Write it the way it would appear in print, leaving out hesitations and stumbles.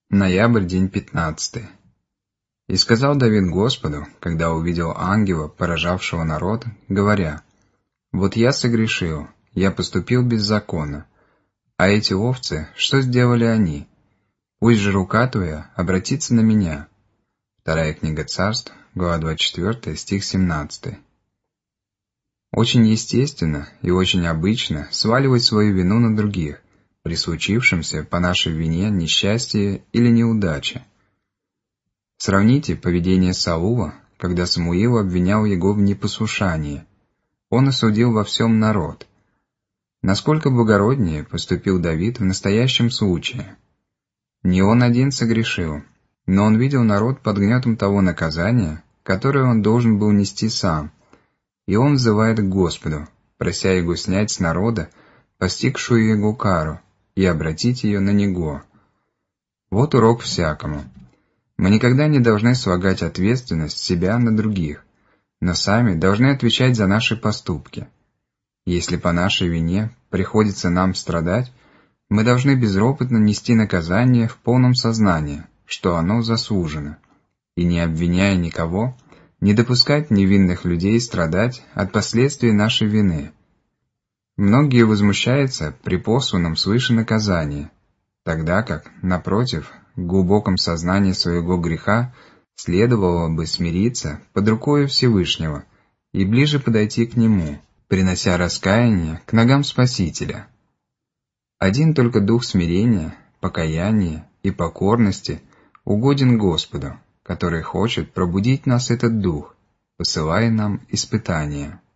Ноябрь, день 15. «И сказал Давид Господу, когда увидел ангела, поражавшего народ, говоря: вот я согрешил, я поступил беззаконно, а эти овцы, что сделали они? Пусть же рука твоя обратится на меня». Вторая книга Царств, глава 24, стих 17. Очень естественно и очень обычно сваливать свою вину на других, при случившемся по нашей вине несчастье или неудаче. Сравните поведение Саула, когда Самуил обвинял его в непослушании. Он осудил во всем народ. Насколько благороднее поступил Давид в настоящем случае. Не он один согрешил, но он видел народ под гнетом того наказания, которое он должен был нести сам, и он взывает к Господу, прося его снять с народа постигшую его кару и обратить ее на него. Вот урок всякому. Мы никогда не должны слагать ответственность себя на других, но сами должны отвечать за наши поступки. Если по нашей вине приходится нам страдать, мы должны безропотно нести наказание в полном сознании, что оно заслужено, и, не обвиняя никого, не допускать невинных людей страдать от последствий нашей вины. Многие возмущаются при посланном свыше наказании, тогда как, напротив, в глубоком сознании своего греха следовало бы смириться под рукою Всевышнего и ближе подойти к Нему, принося раскаяние к ногам Спасителя. Один только дух смирения, покаяния и покорности угоден Господу, который хочет пробудить нас этот дух, посылая нам испытания.